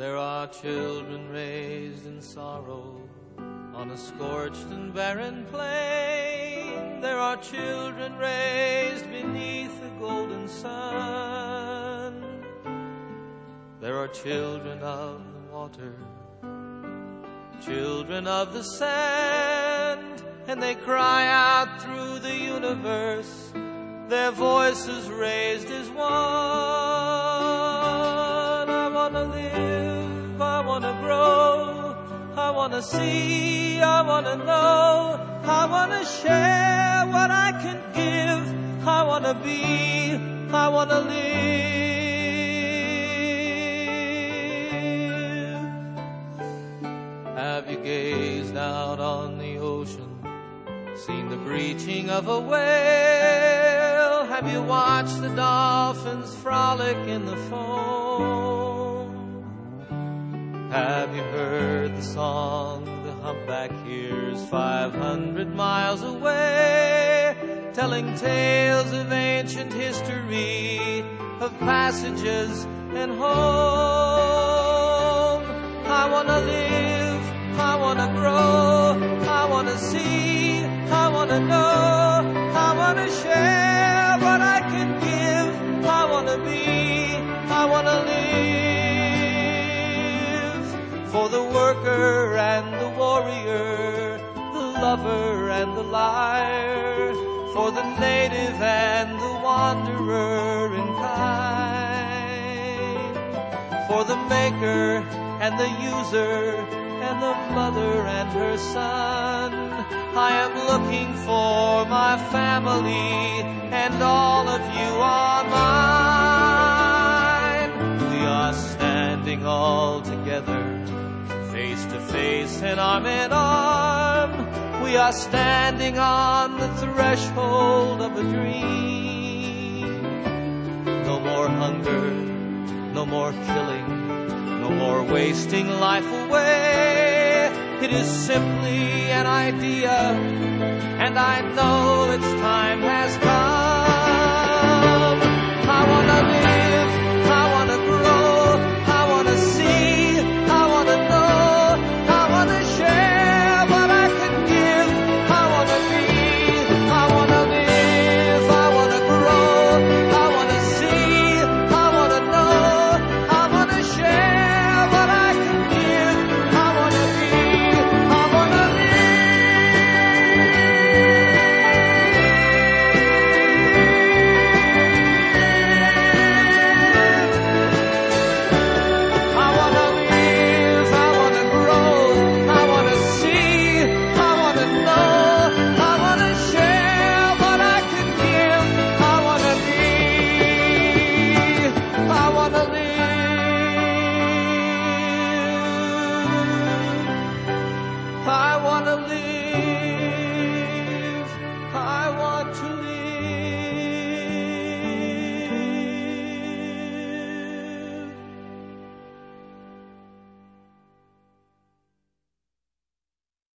There are children raised in sorrow on a scorched and barren plain. There are children raised beneath the golden sun. There are children of the water, children of the sand, and they cry out through the universe, their voices raised as one. I want to live, I want to grow, I want to see, I want to know, I want to share what I can give, I want to be, I want to live. Have you gazed out on the ocean, seen the breaching of a whale? Have you watched the dolphins frolic in the foam? Have you heard the song the humpback hears 500 miles away, telling tales of ancient history, of passages and home? I want to live, I want to grow, I want to see, I want to know, I want to share what I can give, I want to be, I want to live. For the worker and the warrior, the lover and the liar, for the native and the wanderer in kind, for the maker and the user, and the mother and her son. I am looking for my family, and all of you are mine. We are standing all together, face to face and arm in arm. We are standing on the threshold of a dream. No more hunger, no more killing, no more wasting life away. It is simply an idea, and I know its time has come.